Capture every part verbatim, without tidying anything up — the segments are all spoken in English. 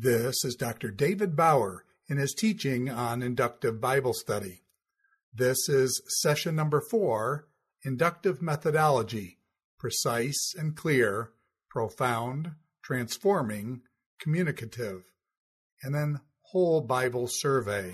This is Doctor David Bauer in his teaching on inductive Bible study. This is session number four, Inductive Methodology, Precise and Clear, Profound, Transforming, Communicative, and then Whole Bible Survey.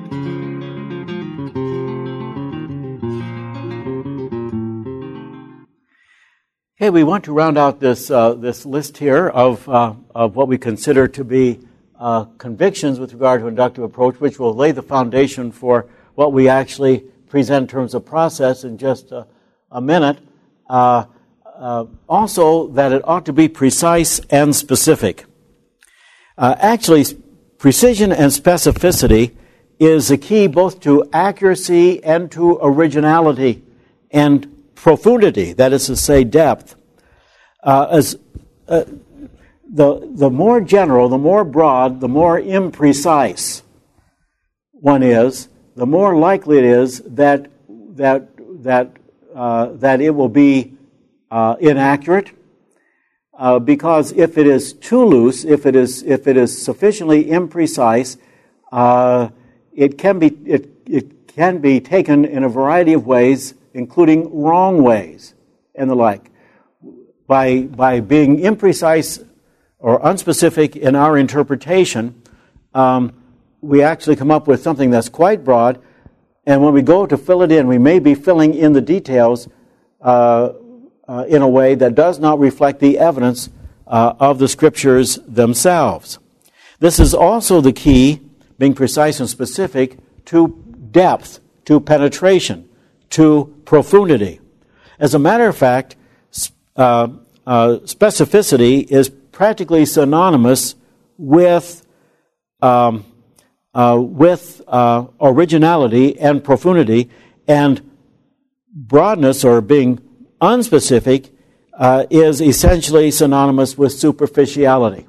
Hey, we want to round out this uh, this list here of uh, of what we consider to be uh, convictions with regard to inductive approach, which will lay the foundation for what we actually present in terms of process in just a, a minute. Uh, uh, also, that it ought to be precise and specific. Uh, actually, precision and specificity is the key both to accuracy and to originality and profundity, that is to say, depth. Uh, as uh, the the more general, the more broad, the more imprecise one is, the more likely it is that that that uh, that it will be uh, inaccurate. Uh, because if it is too loose, if it is if it is sufficiently imprecise, uh, it can be it it can be taken in a variety of ways, including wrong ways and the like. By by being imprecise or unspecific in our interpretation, um, we actually come up with something that's quite broad, and when we go to fill it in, we may be filling in the details uh, uh, in a way that does not reflect the evidence uh, of the Scriptures themselves. This is also the key, being precise and specific, to depth, to penetration, to profundity. As a matter of fact, uh, uh, specificity is practically synonymous with um, uh, with uh, originality and profundity, and broadness, or being unspecific, uh, is essentially synonymous with superficiality.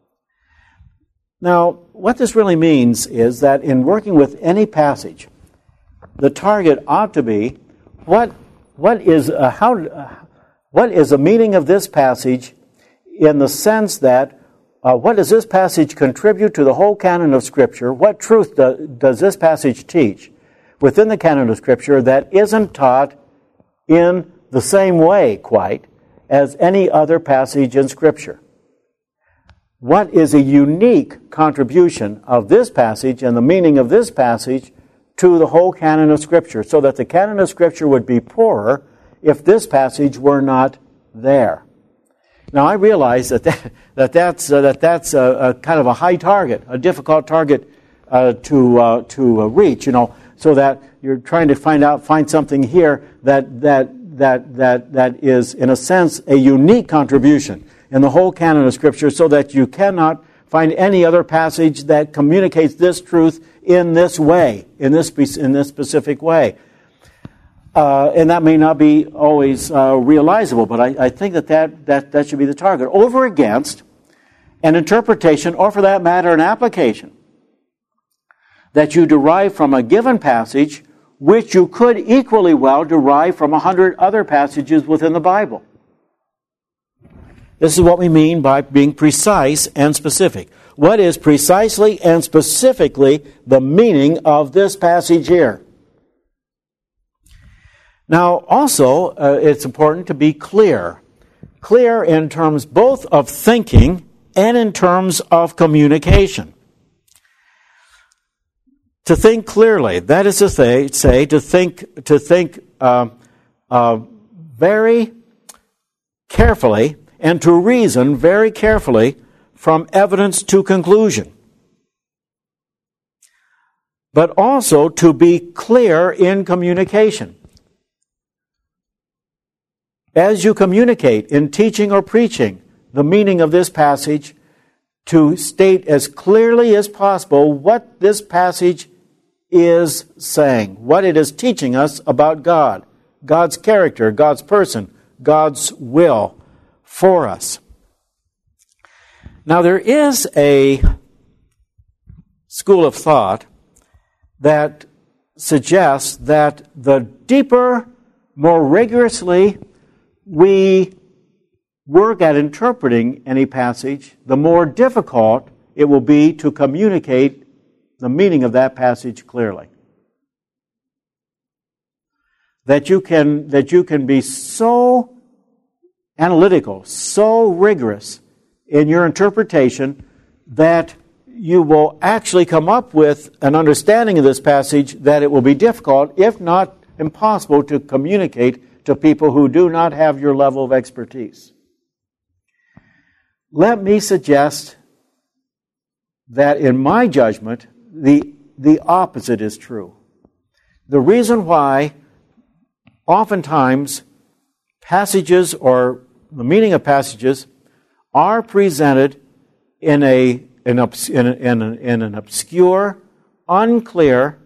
Now, what this really means is that in working with any passage, the target ought to be what what is uh, how uh, what is the meaning of this passage, in the sense that uh, what does this passage contribute to the whole canon of Scripture? What truth do, does this passage teach within the canon of Scripture that isn't taught in the same way quite as any other passage in Scripture? What is a unique contribution of this passage and the meaning of this passage to the whole canon of Scripture, so that the canon of Scripture would be poorer if this passage were not there? Now, I realize that, that, that that's, uh, that that's a, a kind of a high target, a difficult target uh, to uh, to uh, reach, you know, so that you're trying to find out, find something here that that that that that is, in a sense, a unique contribution in the whole canon of Scripture, so that you cannot find any other passage that communicates this truth in this way, in this in this specific way. Uh, and that may not be always uh, realizable, but I, I think that, that that that should be the target. Over against an interpretation, or for that matter, an application that you derive from a given passage, which you could equally well derive from a hundred other passages within the Bible. This is what we mean by being precise and specific. What is precisely and specifically the meaning of this passage here? Now, also, uh, it's important to be clear. Clear in terms both of thinking and in terms of communication. To think clearly, that is to say, say to think to think uh, uh, very carefully, and to reason very carefully from evidence to conclusion. But also to be clear in communication. As you communicate in teaching or preaching the meaning of this passage, to state as clearly as possible what this passage is saying, what it is teaching us about God, God's character, God's person, God's will for us. Now, there is a school of thought that suggests that the deeper, more rigorously we work at interpreting any passage, the more difficult it will be to communicate the meaning of that passage clearly. That you can, that you can be so analytical, so rigorous in your interpretation that you will actually come up with an understanding of this passage that it will be difficult, if not impossible, to communicate to people who do not have your level of expertise. Let me suggest that in my judgment, the, the opposite is true. The reason why oftentimes passages or the meaning of passages are presented in a in, obs- in, a, in, a, in an obscure, unclear,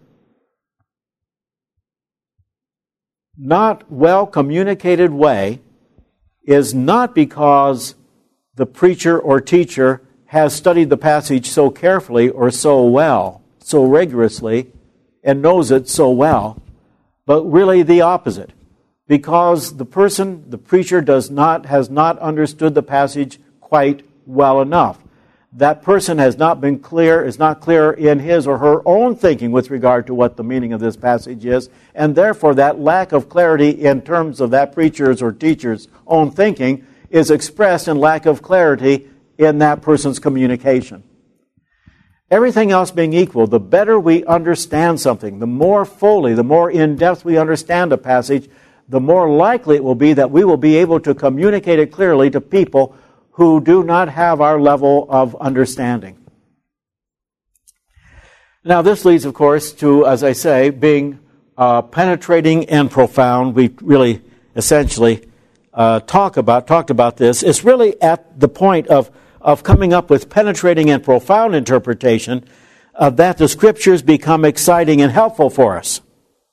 not well communicated way is not because the preacher or teacher has studied the passage so carefully or so well, so rigorously, and knows it so well, but really the opposite. Because the person, the preacher, does not, has not understood the passage quite well enough. That person has not been clear, is not clear in his or her own thinking with regard to what the meaning of this passage is, and therefore that lack of clarity in terms of that preacher's or teacher's own thinking is expressed in lack of clarity in that person's communication. Everything else being equal, the better we understand something, the more fully, the more in-depth we understand a passage, the more likely it will be that we will be able to communicate it clearly to people who do not have our level of understanding. Now, this leads, of course, to, as I say, being uh, penetrating and profound. We really essentially uh, talk about talked about this. It's really at the point of, of coming up with penetrating and profound interpretation uh, that the Scriptures become exciting and helpful for us.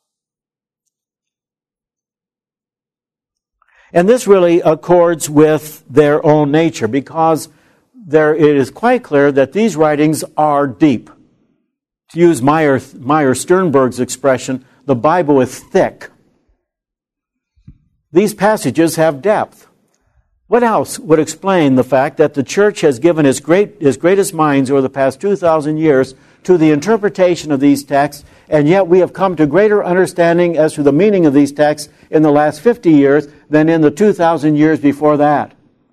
And this really accords with their own nature, because there it is quite clear that these writings are deep. To use Meyer, Meyer Sternberg's expression, the Bible is thick. These passages have depth. What else would explain the fact that the church has given its, great, its greatest minds over the past two thousand years to the interpretation of these texts, and yet we have come to greater understanding as to the meaning of these texts in the last fifty years than in the two thousand years before that?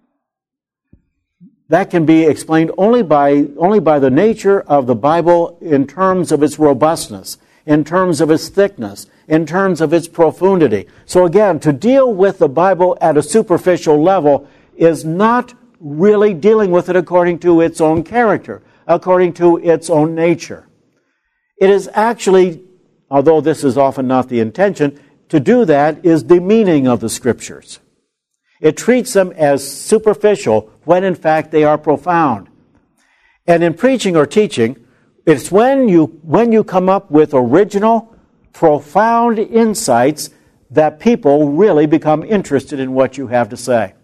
That can be explained only by, only by the nature of the Bible in terms of its robustness, in terms of its thickness, in terms of its profundity. So again, to deal with the Bible at a superficial level is not really dealing with it according to its own character, according to its own nature. It is actually, although this is often not the intention, to do that is demeaning of the Scriptures. It treats them as superficial when in fact they are profound. And in preaching or teaching, it's when you, when you come up with original, profound insights that people really become interested in what you have to say.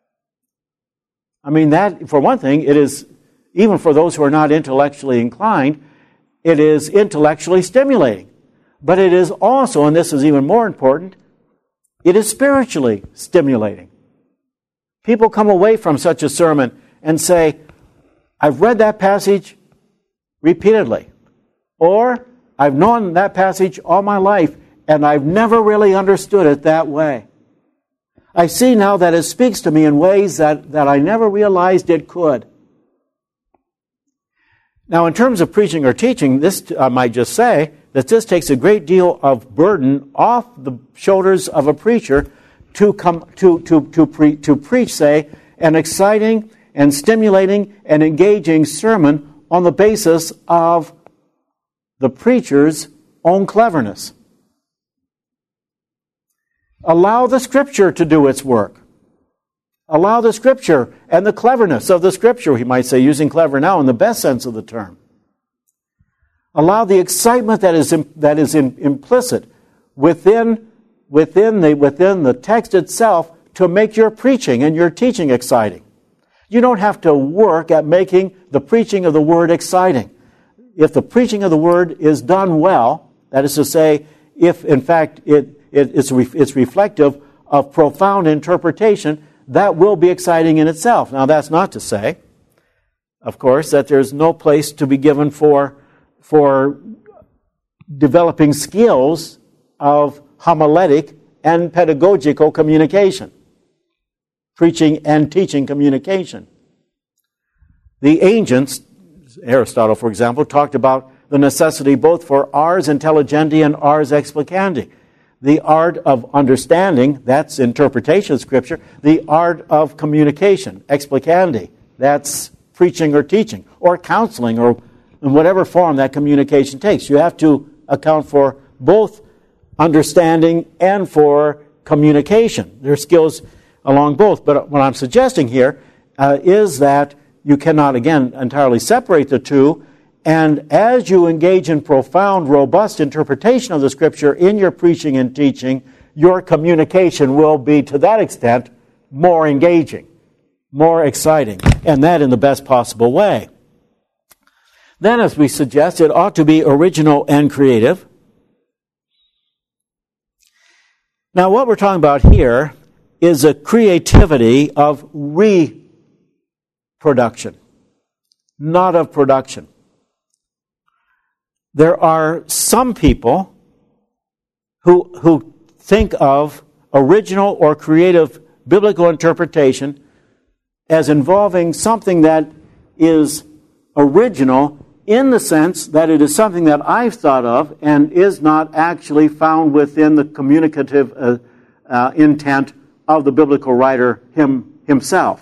I mean, that, for one thing, it is, even for those who are not intellectually inclined, it is intellectually stimulating. But it is also, and this is even more important, it is spiritually stimulating. People come away from such a sermon and say, I've read that passage repeatedly, or I've known that passage all my life, and I've never really understood it that way. I see now that it speaks to me in ways that, that I never realized it could. Now, in terms of preaching or teaching, this, I might just say, that this takes a great deal of burden off the shoulders of a preacher to come to to to, pre, to preach, say, an exciting and stimulating and engaging sermon on the basis of the preacher's own cleverness. Allow the Scripture to do its work. Allow the Scripture and the cleverness of the Scripture, he might say, using clever now in the best sense of the term. Allow the excitement that is that is in, implicit within within the within the text itself to make your preaching and your teaching exciting. You don't have to work at making the preaching of the Word exciting. If the preaching of the Word is done well, that is to say, if in fact it, it it's, re, it's reflective of profound interpretation, that will be exciting in itself. Now, that's not to say of course, that there's no place to be given for, for developing skills of homiletic and pedagogical communication, preaching and teaching communication. The ancients, Aristotle, for example, talked about the necessity both for ars intelligendi and ars explicandi. The art of understanding, that's interpretation of Scripture. The art of communication, explicandi, that's preaching or teaching, or counseling, or in whatever form that communication takes. You have to account for both understanding and for communication. There are skills along both. But what I'm suggesting here uh, is that you cannot, again, entirely separate the two. And as you engage in profound, robust interpretation of the Scripture in your preaching and teaching, your communication will be, to that extent, more engaging, more exciting, and that in the best possible way. Then, as we suggest, it ought to be original and creative. Now, what we're talking about here is a creativity of reproduction, not of production. There are some people who, who think of original or creative biblical interpretation as involving something that is original in the sense that it is something that I've thought of and is not actually found within the communicative uh, uh, intent of the biblical writer him, himself.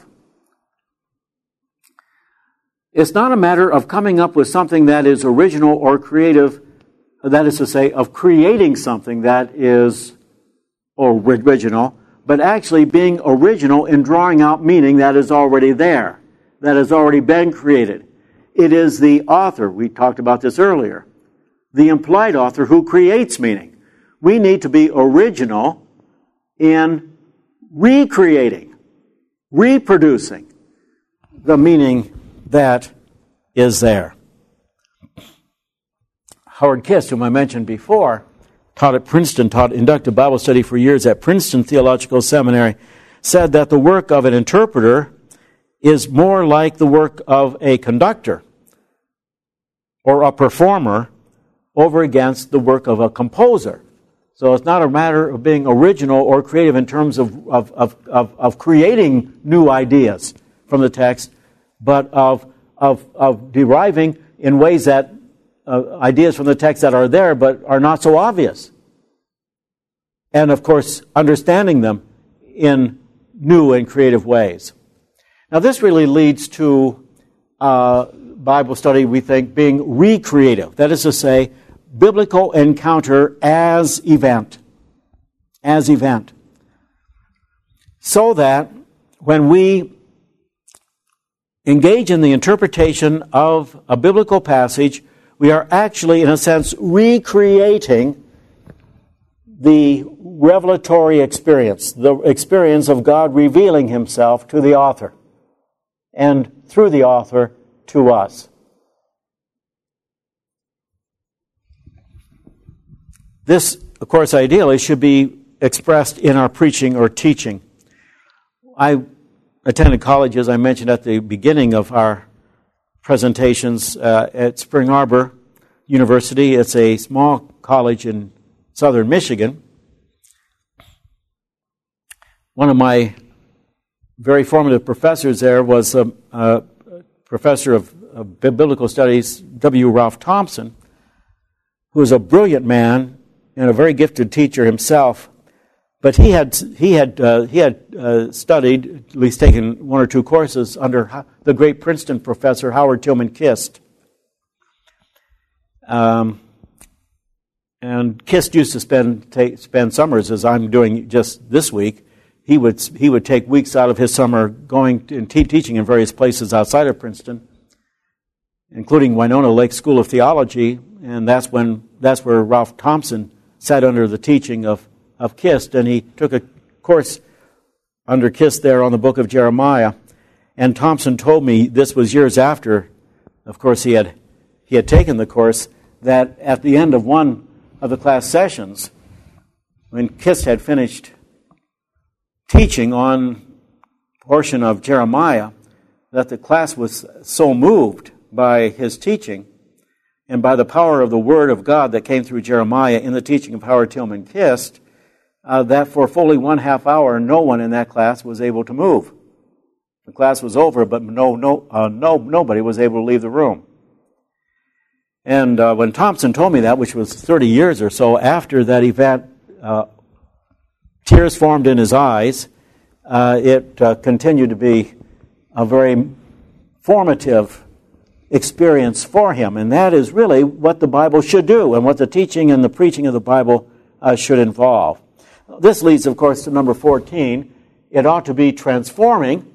It's not a matter of coming up with something that is original or creative, that is to say, of creating something that is original, but actually being original in drawing out meaning that is already there, that has already been created. It is the author, we talked about this earlier, the implied author who creates meaning. We need to be original in recreating, reproducing the meaning that is there. Howard Kist, whom I mentioned before, taught at Princeton, taught inductive Bible study for years at Princeton Theological Seminary, said that the work of an interpreter is more like the work of a conductor or a performer over against the work of a composer. So it's not a matter of being original or creative in terms of, of, of, of, of creating new ideas from the text, but of, of, of deriving in ways that uh, ideas from the text that are there but are not so obvious. And, of course, understanding them in new and creative ways. Now, this really leads to uh, Bible study, we think, being recreative. That is to say, biblical encounter as event. As event. So that when we engage in the interpretation of a biblical passage, we are actually, in a sense, recreating the revelatory experience, the experience of God revealing Himself to the author, and through the author to us. This, of course, ideally should be expressed in our preaching or teaching. I attended college, as I mentioned at the beginning of our presentations, uh, at Spring Arbor University. It's a small college in southern Michigan. One of my very formative professors there was a, a professor of, of biblical studies, W. Ralph Thompson, who was a brilliant man and a very gifted teacher himself. But he had he had uh, he had uh, studied, at least taken one or two courses under the great Princeton professor Howard Tillman Kist. Um, and Kist used to spend take, spend summers, as I'm doing just this week. He would he would take weeks out of his summer going and te- teaching in various places outside of Princeton, including Winona Lake School of Theology, and that's when that's where Ralph Thompson sat under the teaching of. of Kist, and he took a course under Kist there on the book of Jeremiah. And Thompson told me, this was years after, of course, he had he had taken the course, that at the end of one of the class sessions, when Kist had finished teaching on a portion of Jeremiah, that the class was so moved by his teaching and by the power of the Word of God that came through Jeremiah in the teaching of Howard Tillman Kist, uh, that for fully one half hour, no one in that class was able to move. The class was over, but no, no, uh, no, nobody was able to leave the room. And uh, when Thompson told me that, which was thirty years or so after that event, uh, tears formed in his eyes. Uh, it uh, continued to be a very formative experience for him. And that is really what the Bible should do and what the teaching and the preaching of the Bible uh, should involve. This leads, of course, to number fourteen. It ought to be transforming.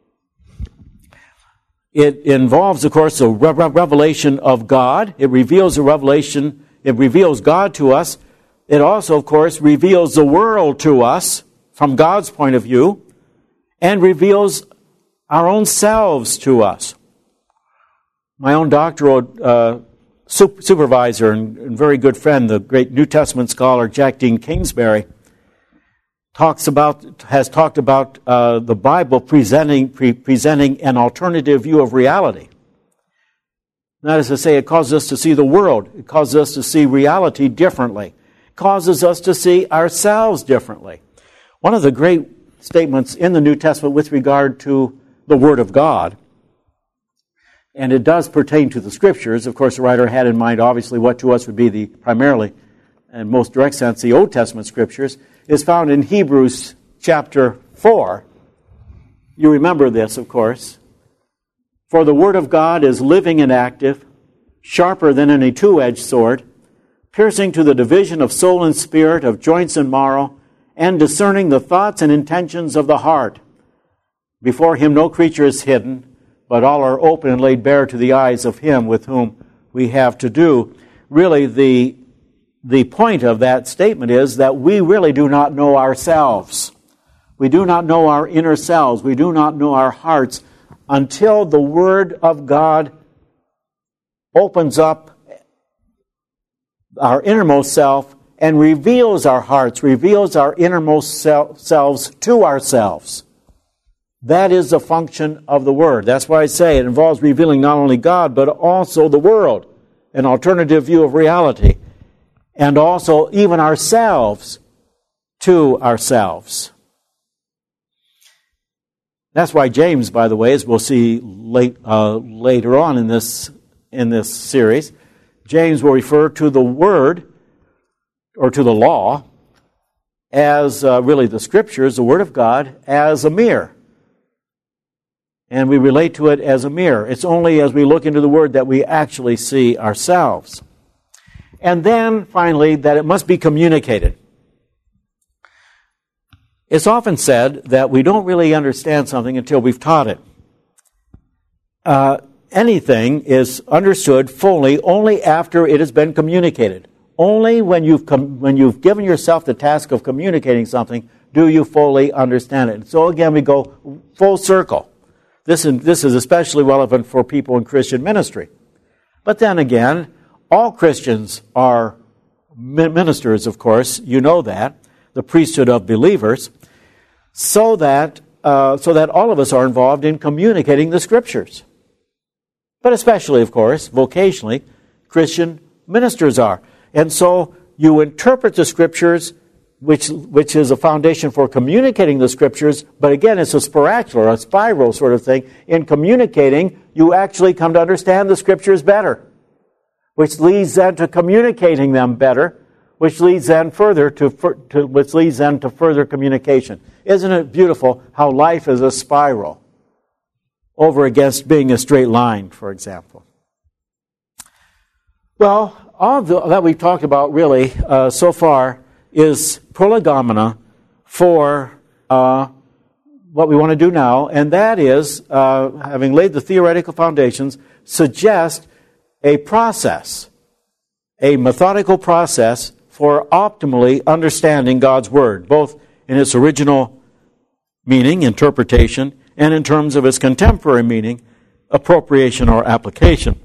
It involves, of course, a re- revelation of God. It reveals a revelation. It reveals God to us. It also, of course, reveals the world to us from God's point of view and reveals our own selves to us. My own doctoral uh, super- supervisor and, and very good friend, the great New Testament scholar Jack Dean Kingsbury, talks about has talked about uh, the Bible presenting pre- presenting an alternative view of reality. That is to say, it causes us to see the world. It causes us to see reality differently. It causes us to see ourselves differently. One of the great statements in the New Testament with regard to the Word of God, and it does pertain to the Scriptures. Of course, the writer had in mind, obviously, what to us would be the primarily and most direct sense, the Old Testament Scriptures, is found in Hebrews chapter four. You remember this, of course. For the Word of God is living and active, sharper than any two-edged sword, piercing to the division of soul and spirit, of joints and marrow, and discerning the thoughts and intentions of the heart. Before Him no creature is hidden, but all are open and laid bare to the eyes of Him with whom we have to do. Really, the The point of that statement is that we really do not know ourselves. We do not know our inner selves. We do not know our hearts until the Word of God opens up our innermost self and reveals our hearts, reveals our innermost selves to ourselves. That is the function of the Word. That's why I say it involves revealing not only God, but also the world, an alternative view of reality. And also even ourselves to ourselves. That's why James, by the way, as we'll see late, uh, later on in this in this series, James will refer to the Word, or to the law, as uh, really the Scriptures, the Word of God, as a mirror. And we relate to it as a mirror. It's only as we look into the Word that we actually see ourselves. And then, finally, that it must be communicated. It's often said that we don't really understand something until we've taught it. Uh, anything is understood fully only after it has been communicated. Only when you've com- when you've given yourself the task of communicating something do you fully understand it. So again, we go full circle. This is, this is especially relevant for people in Christian ministry. But then again, all Christians are ministers, of course. You know that. The priesthood of believers. So that, uh, so that all of us are involved in communicating the Scriptures. But especially, of course, vocationally, Christian ministers are. And so you interpret the Scriptures, which, which is a foundation for communicating the Scriptures. But again, it's a spiracular, a spiral sort of thing. In communicating, you actually come to understand the Scriptures better, which leads then to communicating them better, which leads then further to, to which leads then to further communication. Isn't it beautiful how life is a spiral over against being a straight line, for example? Well, all the, that we've talked about really uh, so far is prolegomena for uh, what we want to do now, and that is, uh, having laid the theoretical foundations, suggest a process, a methodical process for optimally understanding God's Word, both in its original meaning, interpretation, and in terms of its contemporary meaning, appropriation or application.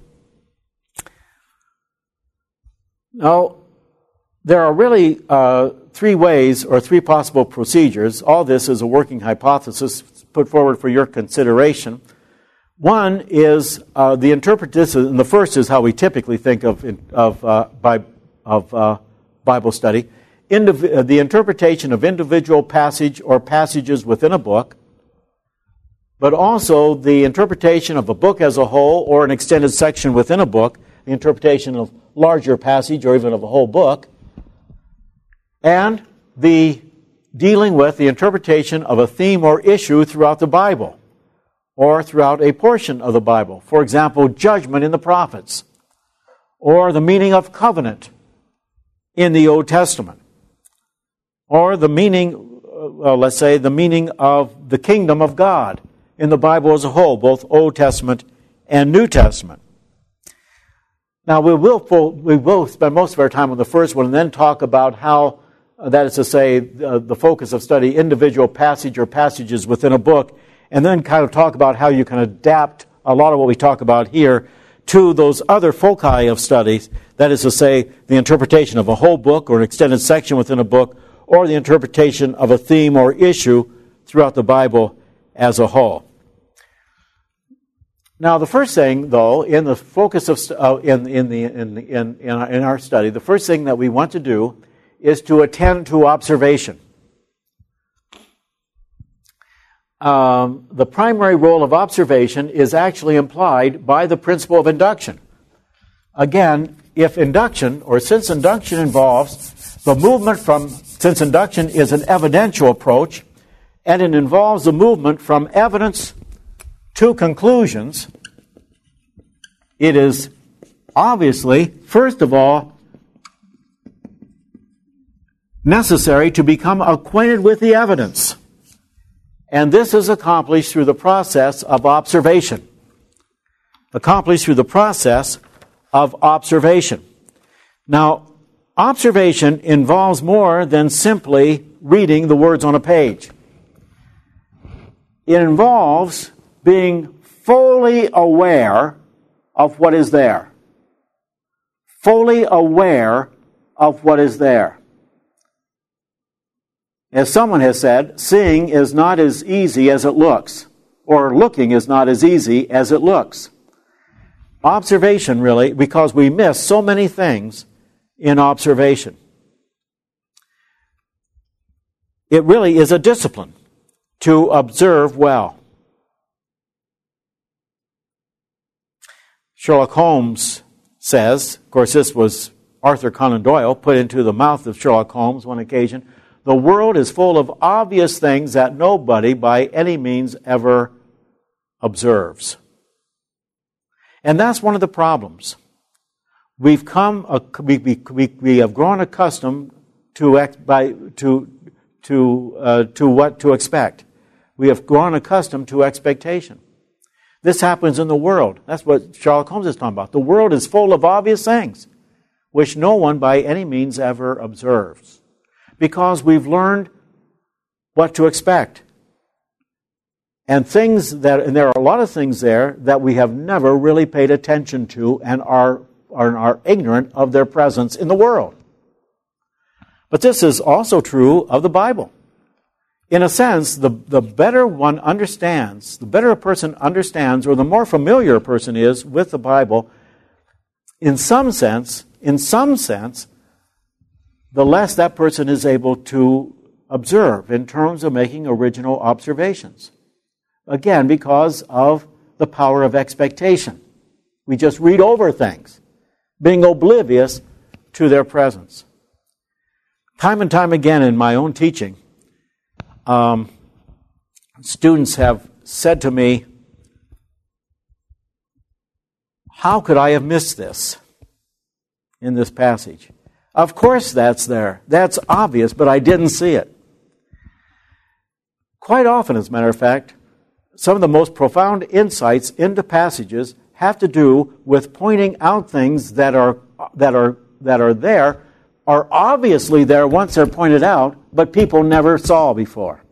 Now, there are really uh, three ways or three possible procedures. All this is a working hypothesis put forward for your consideration. One is uh, the interpretation, and the first is how we typically think of of uh, by, of uh, Bible study, Indiv- uh, the interpretation of individual passage or passages within a book, but also the interpretation of a book as a whole or an extended section within a book, the interpretation of larger passage or even of a whole book, and the dealing with the interpretation of a theme or issue throughout the Bible or throughout a portion of the Bible. For example, judgment in the prophets, or the meaning of covenant in the Old Testament, or the meaning, well, let's say, the meaning of the kingdom of God in the Bible as a whole, both Old Testament and New Testament. Now, we will we will spend most of our time on the first one and then talk about how, uh, that is to say, uh, the focus of study, individual passage or passages within a book, and then kind of talk about how you can adapt a lot of what we talk about here to those other foci of studies, that is to say, the interpretation of a whole book or an extended section within a book, or the interpretation of a theme or issue throughout the Bible as a whole. Now, the first thing, though, in the focus of uh, in in the in in in our, in our study, the first thing that we want to do is to attend to observation. Um, the primary role of observation is actually implied by the principle of induction. Again, if induction, or since induction involves the movement from, since induction is an evidential approach, and it involves the movement from evidence to conclusions, it is obviously, first of all, necessary to become acquainted with the evidence. And this is accomplished through the process of observation. Accomplished through the process of observation. Now, observation involves more than simply reading the words on a page. It involves being fully aware of what is there. Fully aware of what is there. As someone has said, seeing is not as easy as it looks, or looking is not as easy as it looks. Observation, really, because we miss so many things in observation. It really is a discipline to observe well. Sherlock Holmes says, of course this was Arthur Conan Doyle, put into the mouth of Sherlock Holmes one occasion, the world is full of obvious things that nobody by any means ever observes. And that's one of the problems. We've come, we, we, we have grown accustomed to by to to uh, to what to expect. We have grown accustomed to expectation. This happens in the world. That's what Sherlock Holmes is talking about. The world is full of obvious things which no one by any means ever observes, because we've learned what to expect. And things that, and there are a lot of things there that we have never really paid attention to and are, are, are ignorant of their presence in the world. But this is also true of the Bible. In a sense, the, the better one understands, the better a person understands, or the more familiar a person is with the Bible, in some sense, in some sense, the less that person is able to observe in terms of making original observations. Again, because of the power of expectation. We just read over things, being oblivious to their presence. Time and time again in my own teaching, um, students have said to me, how could I have missed this in this passage? Of course that's there. That's obvious, but I didn't see it. Quite often, as a matter of fact, some of the most profound insights into passages have to do with pointing out things that are that are that are there, are obviously there once they're pointed out, but people never saw before.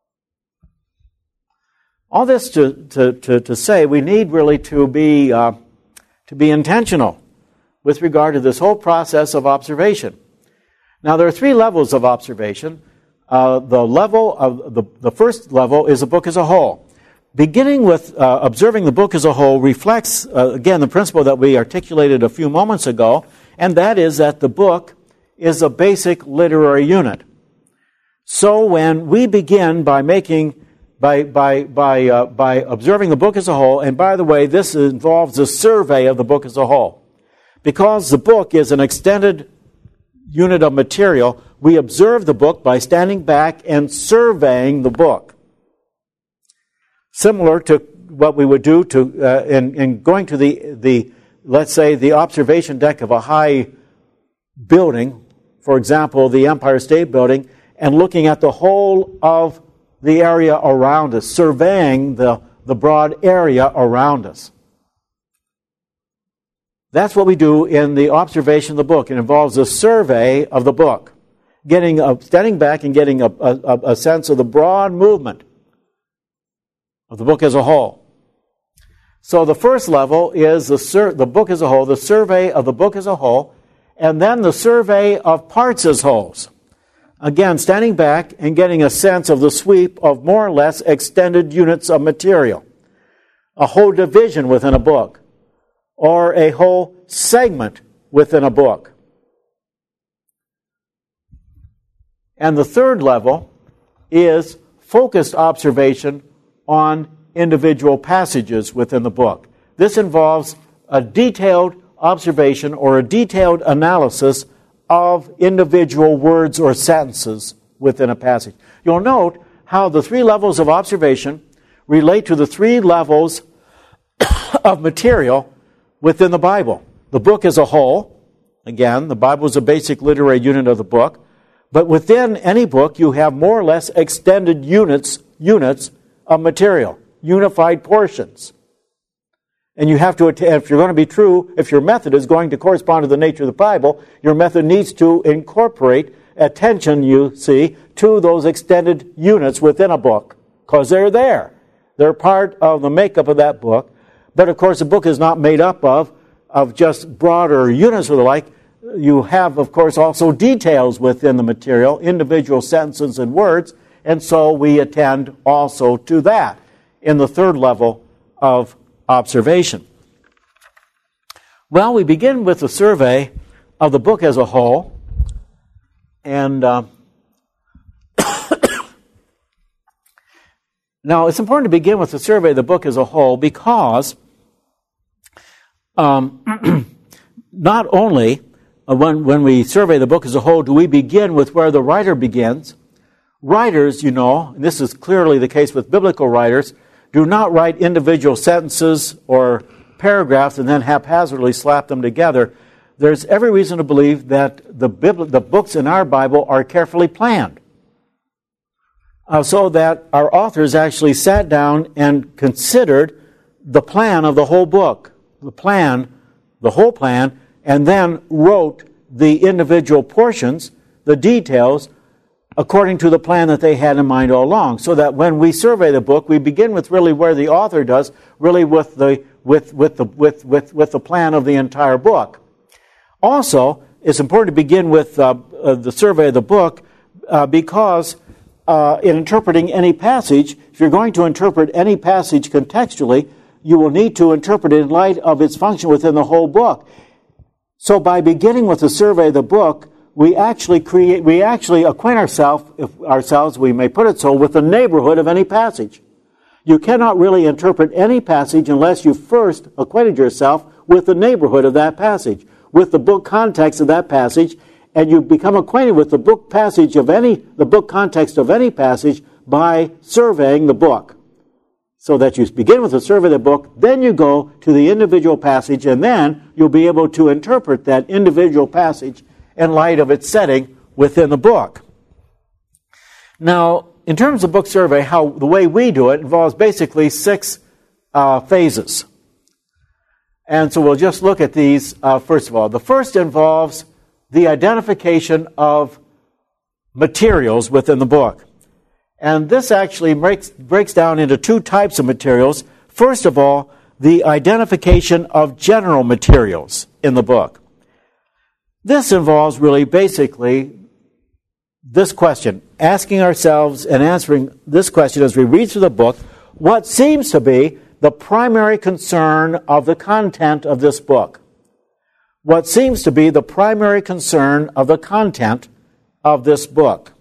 All this to to to, to say we need really to be uh, to be intentional with regard to this whole process of observation. Now, there are three levels of observation. Uh, the level of the, the first level is a book as a whole. beginning with uh, observing the book as a whole reflects, uh, again, the principle that we articulated a few moments ago, and that is that the book is a basic literary unit. So when we begin by making, by by by uh, by observing the book as a whole, and by the way, this involves a survey of the book as a whole, because the book is an extended unit of material. We observe the book by standing back and surveying the book, similar to what we would do to uh, in, in going to the the let's say the observation deck of a high building, for example, the Empire State Building, and looking at the whole of the area around us, surveying the, the broad area around us. That's what we do in the observation of the book. It involves a survey of the book, getting a, standing back and getting a, a, a sense of the broad movement of the book as a whole. So the first level is the, sur- the book as a whole, the survey of the book as a whole, and then the survey of parts as wholes. Again, standing back and getting a sense of the sweep of more or less extended units of material. A whole division within a book, or a whole segment within a book. And the third level is focused observation on individual passages within the book. This involves a detailed observation or a detailed analysis of individual words or sentences within a passage. You'll note how the three levels of observation relate to the three levels of material within the Bible. The book as a whole, again, the Bible is a basic literary unit of the book, but within any book you have more or less extended units, units of material, unified portions. And you have to, if you're going to be true, if your method is going to correspond to the nature of the Bible, your method needs to incorporate attention, you see, to those extended units within a book, because they're there. They're part of the makeup of that book. But of course, the book is not made up of, of just broader units or the like. You have, of course, also details within the material, individual sentences and words, and so we attend also to that in the third level of observation. Well, we begin with a survey of the book as a whole, and uh, now it's important to begin with a survey of the book as a whole because um, not only uh, when, when we survey the book as a whole do we begin with where the writer begins. Writers, you know, and this is clearly the case with biblical writers, do not write individual sentences or paragraphs and then haphazardly slap them together. There's every reason to believe that the, Bibli- the books in our Bible are carefully planned, uh, so that our authors actually sat down and considered the plan of the whole book, the plan, the whole plan, and then wrote the individual portions, the details, according to the plan that they had in mind all along, so that when we survey the book, we begin with really where the author does, really with the with with the with with, with the plan of the entire book. Also, it's important to begin with uh, uh, the survey of the book uh, because uh, in interpreting any passage, if you're going to interpret any passage contextually, you will need to interpret it in light of its function within the whole book. So, by beginning with the survey of the book, we actually create, we actually acquaint ourselves, if ourselves, we may put it so, with the neighborhood of any passage. You cannot really interpret any passage unless you first acquainted yourself with the neighborhood of that passage, with the book context of that passage, and you become acquainted with the book passage of any, the book context of any passage by surveying the book. So that you begin with a survey of the book, then you go to the individual passage, and then you'll be able to interpret that individual passage in light of its setting within the book. Now, in terms of book survey, how the way we do it involves basically six uh, phases. And so we'll just look at these uh, first of all. The first involves the identification of materials within the book. And this actually breaks, breaks down into two types of materials. First of all, the identification of general materials in the book. This involves really basically this question, asking ourselves and answering this question as we read through the book, what seems to be the primary concern of the content of this book. What seems to be the primary concern of the content of this book.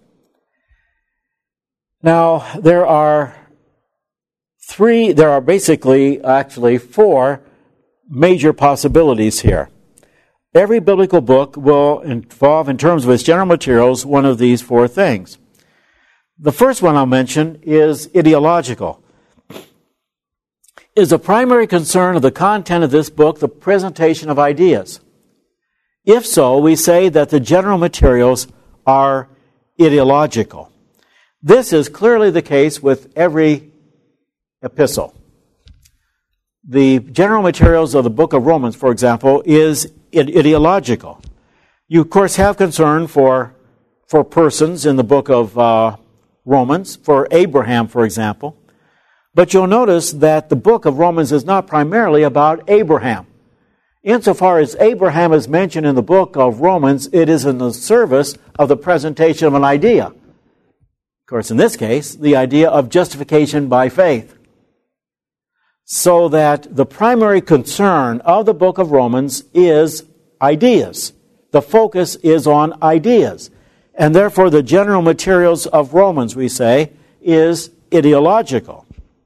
Now, there are three, there are basically, actually, four major possibilities here. Every biblical book will involve, in terms of its general materials, one of these four things. The first one I'll mention is ideological. Is the primary concern of the content of this book the presentation of ideas? If so, we say that the general materials are ideological. This is clearly the case with every epistle. The general materials of the book of Romans, for example, is ideological. You, of course, have concern for, for persons in the book of uh, Romans, for Abraham, for example. But you'll notice that the book of Romans is not primarily about Abraham. Insofar as Abraham is mentioned in the book of Romans, it is in the service of the presentation of an idea. Of course, in this case, the idea of justification by faith. So that the primary concern of the book of Romans is ideas. The focus is on ideas. And therefore, the general materials of Romans, we say, is ideological.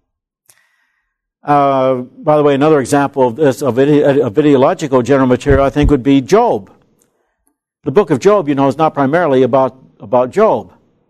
Uh, by the way, another example of this, of, ide- of ideological general material, I think, would be Job. The book of Job, you know, is not primarily about, about Job.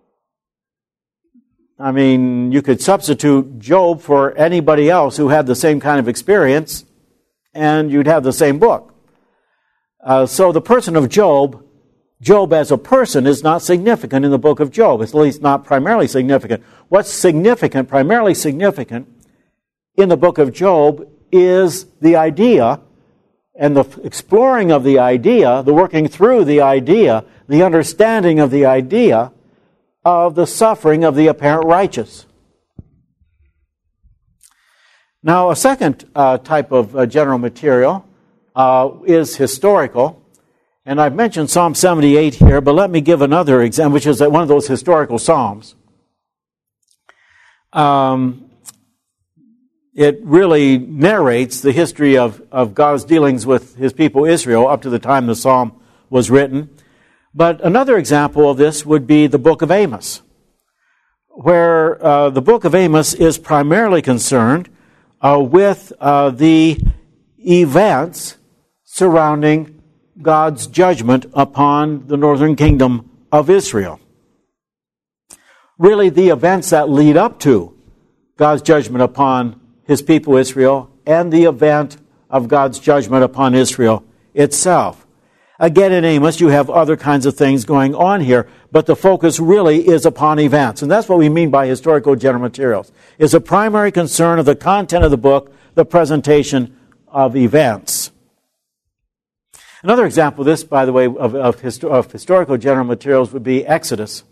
I mean, you could substitute Job for anybody else who had the same kind of experience, and you'd have the same book. Uh, so the person of Job, Job as a person, is not significant in the book of Job. It's at least not primarily significant. What's significant, primarily significant, in the book of Job is the idea and the exploring of the idea, the working through the idea, the understanding of the idea of the suffering of the apparent righteous. Now, a second uh, type of uh, general material uh, is historical. And I've mentioned Psalm seventy-eight here, but let me give another example, which is one of those historical psalms. Um, it really narrates the history of, of God's dealings with His people Israel up to the time the psalm was written. But another example of this would be the book of Amos, where uh, the book of Amos is primarily concerned uh, with uh, the events surrounding God's judgment upon the northern kingdom of Israel. Really, the events that lead up to God's judgment upon His people Israel and the event of God's judgment upon Israel itself. Again, in Amos, you have other kinds of things going on here, but the focus really is upon events. And that's what we mean by historical general materials. It's a primary concern of the content of the book, the presentation of events. Another example of this, by the way, of, of, histo- of historical general materials would be Exodus.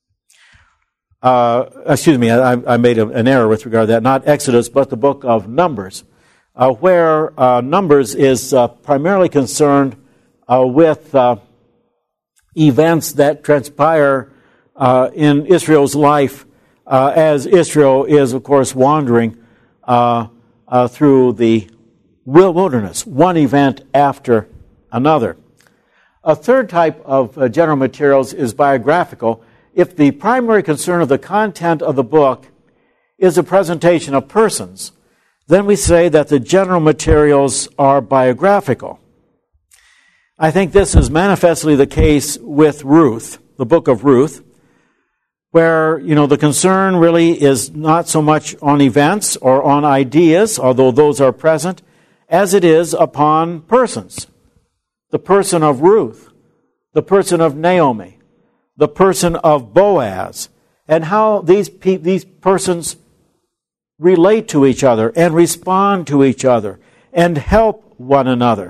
Uh, excuse me, I, I made a, an error with regard to that. Not Exodus, but the book of Numbers, uh, where uh, Numbers is uh, primarily concerned Uh, with uh, events that transpire uh, in Israel's life uh, as Israel is, of course, wandering uh, uh, through the wilderness, one event after another. A third type of uh, general materials is biographical. If the primary concern of the content of the book is a presentation of persons, then we say that the general materials are biographical. I think this is manifestly the case with Ruth, the book of Ruth, where, you know, the concern really is not so much on events or on ideas, although those are present, as it is upon persons. The person of Ruth, the person of Naomi, the person of Boaz, and how these pe- these persons relate to each other and respond to each other and help one another.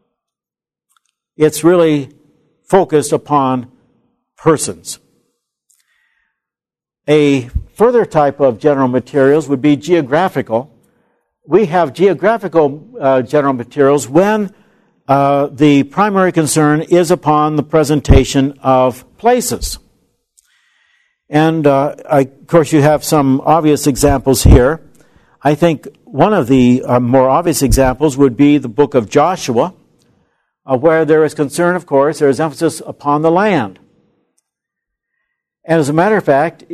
It's really focused upon persons. A further type of general materials would be geographical. We have geographical uh, general materials when uh, the primary concern is upon the presentation of places. And, uh, I, of course, you have some obvious examples here. I think one of the uh, more obvious examples would be the book of Joshua, uh, where there is concern, of course, there is emphasis upon the land. And as a matter of fact,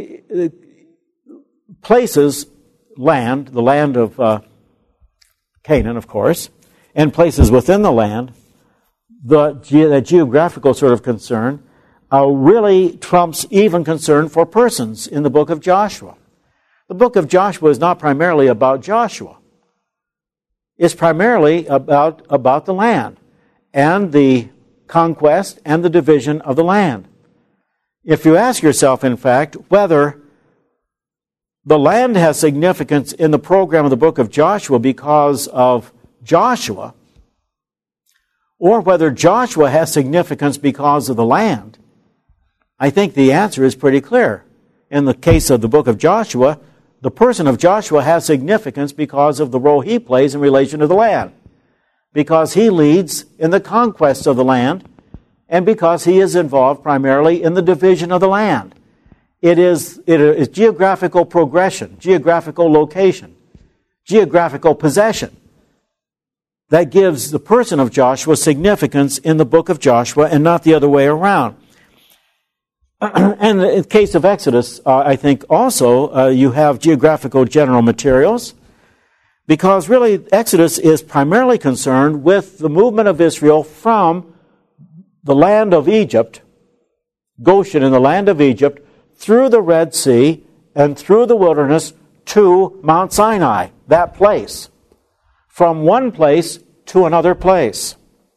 places, land, the land of uh, Canaan, of course, and places within the land, the, ge- the geographical sort of concern, uh, really trumps even concern for persons in the book of Joshua. The book of Joshua is not primarily about Joshua. It's primarily about, about the land and the conquest and the division of the land. If you ask yourself, in fact, whether the land has significance in the program of the book of Joshua because of Joshua, or whether Joshua has significance because of the land, I think the answer is pretty clear. In the case of the book of Joshua, the person of Joshua has significance because of the role he plays in relation to the land, because he leads in the conquest of the land, and because he is involved primarily in the division of the land. It is, it is geographical progression, geographical location, geographical possession that gives the person of Joshua significance in the book of Joshua and not the other way around. And in the case of Exodus, uh, I think also uh, you have geographical general materials, because really Exodus is primarily concerned with the movement of Israel from the land of Egypt, Goshen in the land of Egypt, through the Red Sea and through the wilderness to Mount Sinai, that place, from one place to another place.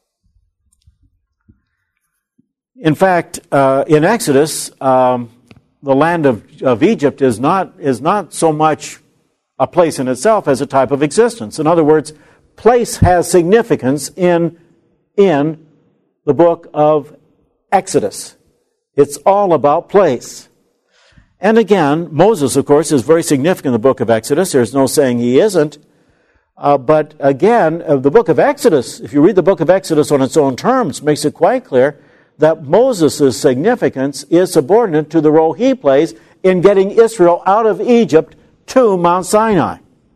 In fact, uh, in Exodus, um, the land of, of Egypt is not, is not so much a place in itself as a type of existence. In other words, place has significance in, in the book of Exodus. It's all about place. And again, Moses, of course, is very significant in the book of Exodus. There's no saying he isn't. Uh, but again, uh, the book of Exodus, if you read the book of Exodus on its own terms, makes it quite clear that Moses' significance is subordinate to the role he plays in getting Israel out of Egypt to Mount Sinai.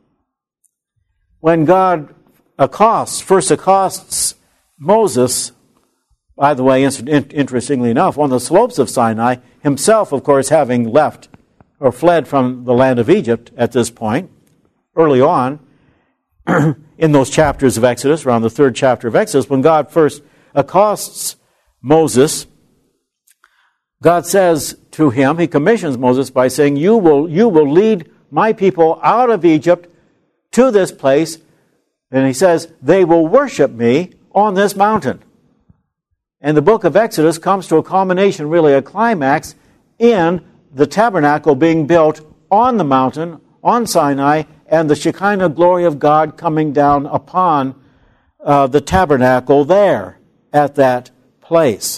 When God accosts, first accosts Moses, by the way, interestingly enough, on the slopes of Sinai, himself, of course, having left or fled from the land of Egypt at this point, early on, in those chapters of Exodus, around the third chapter of Exodus, when God first accosts Moses, God says to him, he commissions Moses by saying, you will, you will lead my people out of Egypt to this place, and he says, they will worship me on this mountain. And the book of Exodus comes to a culmination, really a climax, in the tabernacle being built on the mountain, on Sinai, and the Shekinah glory of God coming down upon uh, the tabernacle there at that place.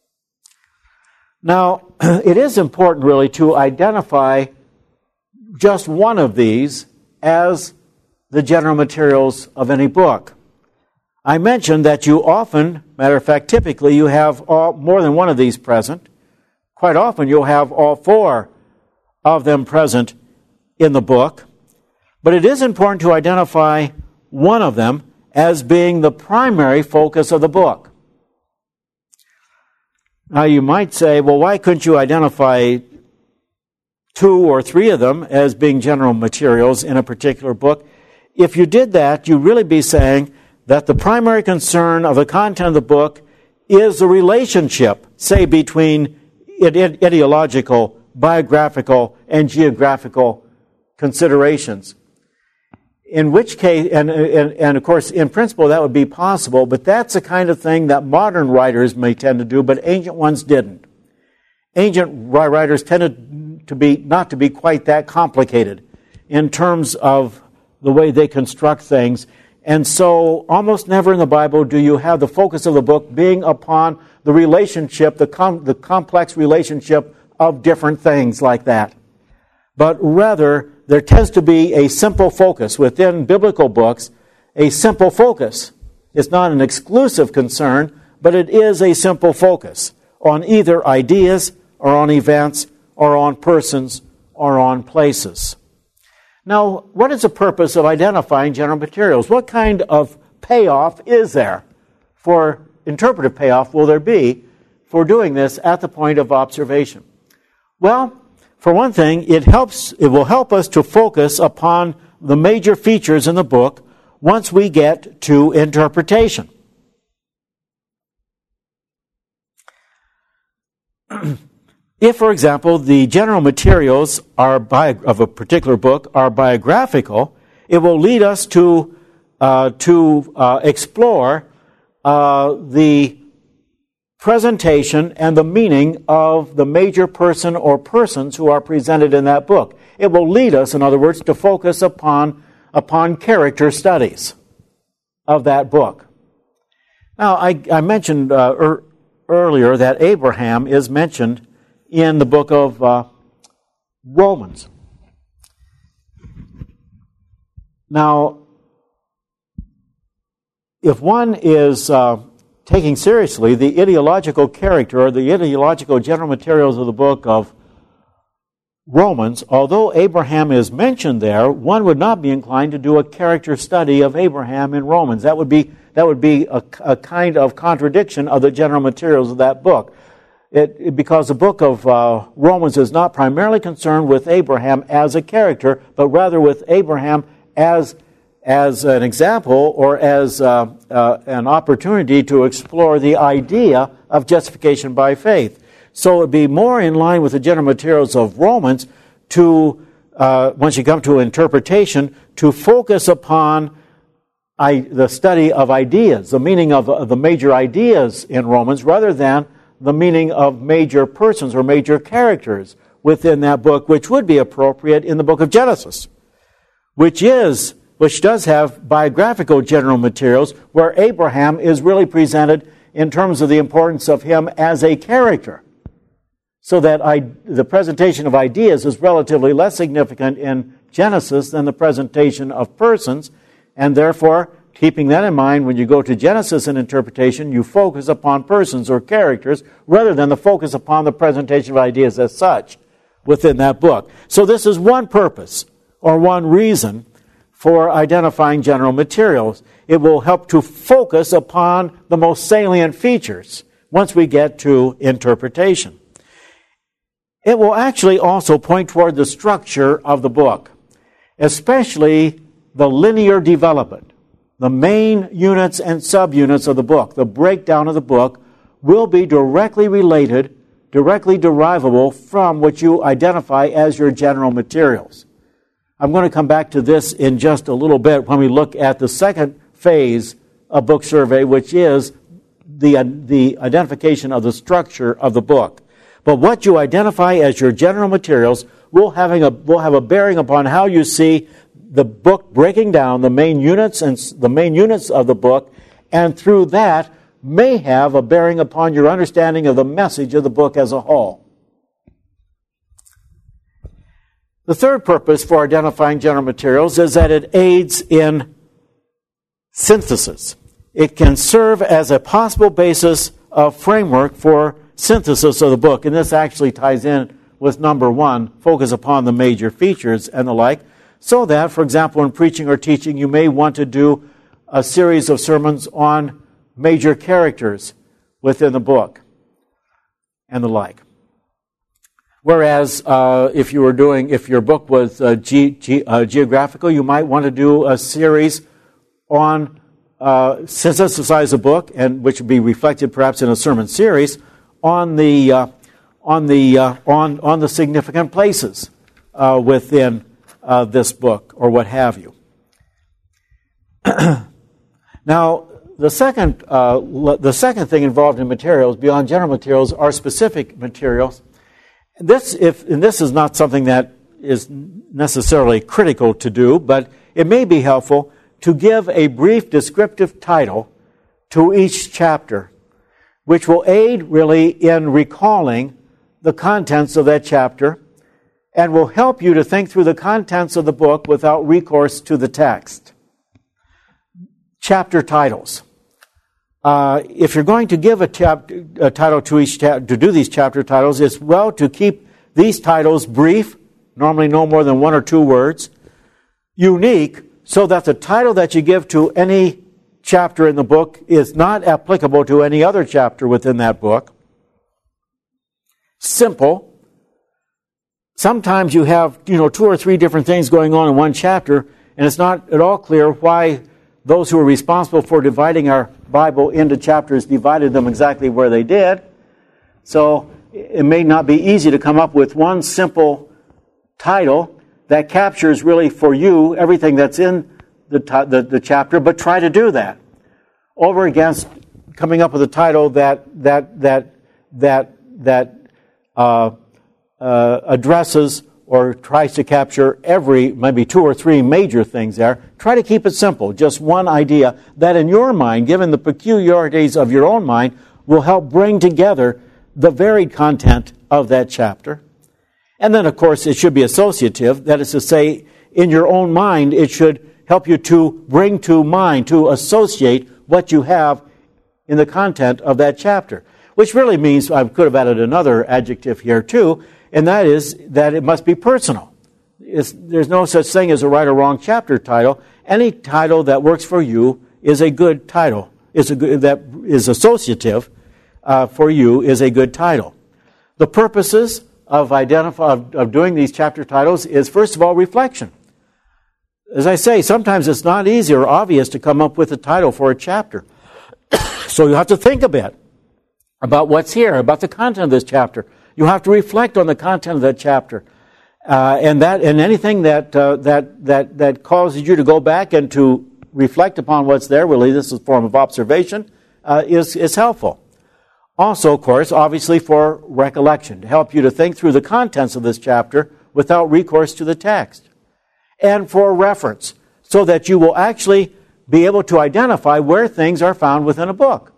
Now, it is important really to identify just one of these as the general materials of any book. I mentioned that you often, matter of fact, typically you have all, more than one of these present. Quite often you'll have all four of them present in the book. But it is important to identify one of them as being the primary focus of the book. Now you might say, well, why couldn't you identify two or three of them as being general materials in a particular book? If you did that, you'd really be saying that the primary concern of the content of the book is the relationship, say, between ideological, biographical, and geographical considerations. In which case, and, and, and of course, in principle, that would be possible, but that's the kind of thing that modern writers may tend to do, but ancient ones didn't. Ancient writers tended to be, not to be quite that complicated in terms of the way they construct things. And so, almost never in the Bible do you have the focus of the book being upon the relationship, the, com- the complex relationship of different things like that. But rather, there tends to be a simple focus within biblical books, a simple focus. It's not an exclusive concern, but it is a simple focus on either ideas or on events or on persons or on places. Now, what is the purpose of identifying general materials? What kind of payoff is there for interpretive payoff will there be for doing this at the point of observation? Well, for one thing, it helps. It will help us to focus upon the major features in the book once we get to interpretation. If, for example, the general materials are bi- of a particular book are biographical, it will lead us to uh, to uh, explore uh, the presentation and the meaning of the major person or persons who are presented in that book. It will lead us, in other words, to focus upon upon character studies of that book. Now, I, I mentioned uh, er, earlier that Abraham is mentioned in the book of uh, Romans. Now, if one is uh, taking seriously the ideological character or the ideological general materials of the book of Romans, although Abraham is mentioned there, one would not be inclined to do a character study of Abraham in Romans. That would be that would be a, a kind of contradiction of the general materials of that book. It, it, because the book of uh, Romans is not primarily concerned with Abraham as a character, but rather with Abraham as as an example or as uh, uh, an opportunity to explore the idea of justification by faith. So it would be more in line with the general materials of Romans to, uh, once you come to interpretation, to focus upon I, the study of ideas, the meaning of, of the major ideas in Romans, rather than the meaning of major persons or major characters within that book, which would be appropriate in the book of Genesis, which is, which does have biographical general materials where Abraham is really presented in terms of the importance of him as a character. So that I, the presentation of ideas is relatively less significant in Genesis than the presentation of persons, and therefore, keeping that in mind, when you go to Genesis in interpretation, you focus upon persons or characters rather than the focus upon the presentation of ideas as such within that book. So this is one purpose or one reason for identifying general materials. It will help to focus upon the most salient features once we get to interpretation. It will actually also point toward the structure of the book, especially the linear development. The main units and subunits of the book, the breakdown of the book, will be directly related, directly derivable from what you identify as your general materials. I'm going to come back to this in just a little bit when we look at the second phase of book survey, which is the, uh, the identification of the structure of the book. But what you identify as your general materials will, having a, will have a bearing upon how you see the book breaking down the main units and the main units of the book, and through that may have a bearing upon your understanding of the message of the book as a whole. The third purpose for identifying general materials is that it aids in synthesis. It can serve as a possible basis of framework for synthesis of the book, and this actually ties in with number one, focus upon the major features and the like, so that, for example, in preaching or teaching, you may want to do a series of sermons on major characters within the book and the like. Whereas, uh, if you were doing, if your book was uh, ge- ge- uh, geographical, you might want to do a series on uh, synthesize a book, and which would be reflected perhaps in a sermon series on the uh, on the uh, on on the significant places uh, within uh, this book, or what have you. Now, the second uh, the second thing involved in materials beyond general materials are specific materials. This, if and this is not something that is necessarily critical to do, but it may be helpful to give a brief descriptive title to each chapter, which will aid really in recalling the contents of that chapter and will help you to think through the contents of the book without recourse to the text. Chapter titles. Uh, if you're going to give a, chap- a title to each chapter, to do these chapter titles, it's well to keep these titles brief, normally no more than one or two words, unique so that the title that you give to any chapter in the book is not applicable to any other chapter within that book. Simple. Sometimes you have, you know, two or three different things going on in one chapter, and it's not at all clear why those who are responsible for dividing our Bible into chapters divided them exactly where they did. So it may not be easy to come up with one simple title that captures really for you everything that's in the, the, the chapter, but try to do that over against coming up with a title that that that that that uh, uh, addresses or tries to capture every, maybe two or three major things there. Try to keep it simple, just one idea that in your mind, given the peculiarities of your own mind, will help bring together the varied content of that chapter. And then, of course, it should be associative. That is to say, in your own mind, it should help you to bring to mind, to associate what you have in the content of that chapter. Which really means, I could have added another adjective here too, and that is that it must be personal. It's, there's no such thing as a right or wrong chapter title. Any title that works for you is a good title. Is a good, that is associative uh, for you is a good title. The purposes of, identify, of, of doing these chapter titles is, first of all, reflection. As I say, sometimes it's not easy or obvious to come up with a title for a chapter. So you have to think a bit about what's here, about the content of this chapter. You have to reflect on the content of that chapter. Uh, and that, and anything that, uh, that, that, that causes you to go back and to reflect upon what's there, really this is a form of observation, uh, is, is helpful. Also, of course, obviously for recollection, to help you to think through the contents of this chapter without recourse to the text. And for reference, so that you will actually be able to identify where things are found within a book.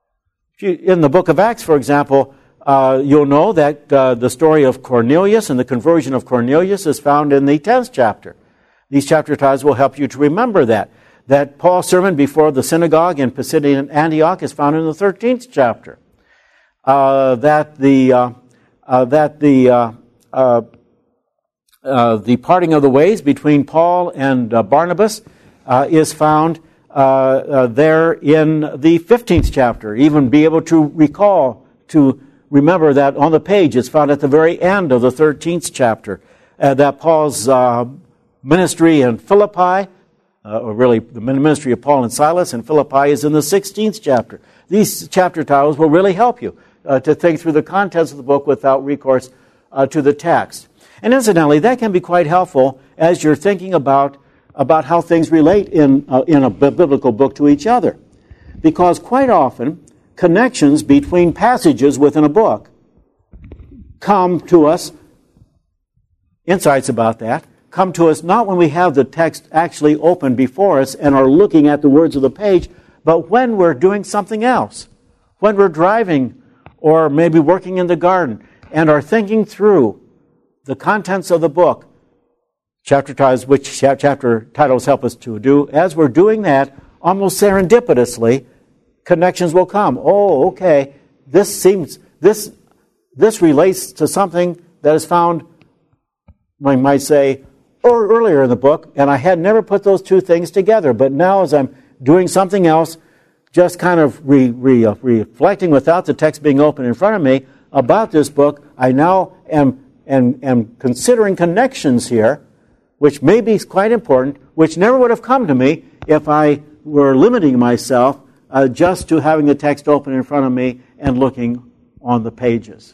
In the book of Acts, for example, uh, you'll know that uh, the story of Cornelius and the conversion of Cornelius is found in the tenth chapter. These chapter titles will help you to remember that. That Paul's sermon before the synagogue in Pisidian Antioch is found in the thirteenth chapter. Uh, that the uh, uh, that the uh, uh, uh, the parting of the ways between Paul and uh, Barnabas uh, is found uh, uh, there in the fifteenth chapter. Even be able to recall, to remember that on the page it's found at the very end of the thirteenth chapter. Uh, that Paul's uh, ministry in Philippi, uh, or really the ministry of Paul and Silas in Philippi, is in the sixteenth chapter. These chapter titles will really help you uh, to think through the contents of the book without recourse uh, to the text. And incidentally, that can be quite helpful as you're thinking about, about how things relate in, uh, in a biblical book to each other. Because quite often, connections between passages within a book come to us, insights about that, come to us not when we have the text actually open before us and are looking at the words of the page, but when we're doing something else. When we're driving or maybe working in the garden and are thinking through the contents of the book, chapter titles, which chapter titles help us to do. As we're doing that, almost serendipitously, connections will come. Oh, okay, this seems, this, this relates to something that is found, one might say, or earlier in the book, and I had never put those two things together. But now as I'm doing something else, just kind of re, re, uh, reflecting without the text being open in front of me about this book, I now am, am, am considering connections here, which may be quite important, which never would have come to me if I were limiting myself uh, just to having the text open in front of me and looking on the pages.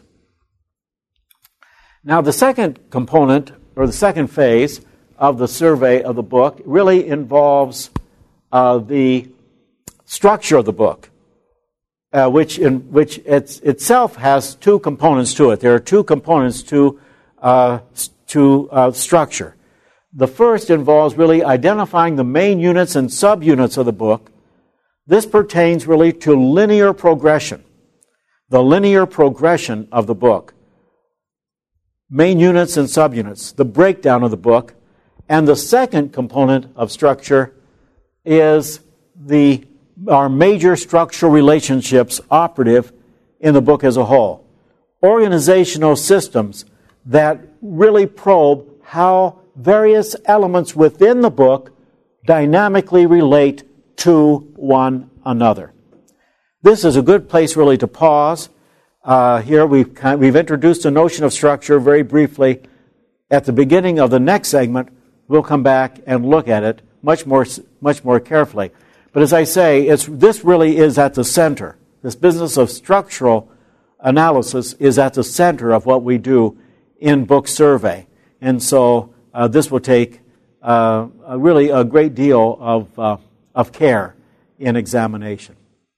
Now, the second component, or the second phase of the survey of the book, really involves uh, the structure of the book, uh, which in which it's, itself has two components to it. There are two components to uh, to uh, structure. The first involves really identifying the main units and subunits of the book. This pertains really to linear progression, the linear progression of the book. Main units and subunits, the breakdown of the book. And the second component of structure is the our major structural relationships operative in the book as a whole. Organizational systems that really probe how various elements within the book dynamically relate to one another. This is a good place really to pause. Uh, here we've, kind of, we've introduced a notion of structure very briefly. At the beginning of the next segment, we'll come back and look at it much more, much more carefully. But as I say, it's, this really is at the center. This business of structural analysis is at the center of what we do in book survey. And so uh, this will take uh, a really a great deal of, uh, of care in examination.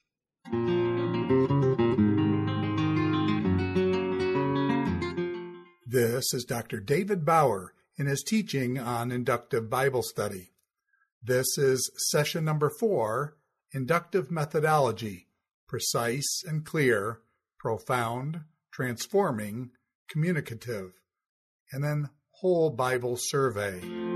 This is Doctor David Bauer in his teaching on inductive Bible study. This is session number four, Inductive Methodology, Precise and Clear, Profound, Transforming, Communicative, and then Whole Bible Survey.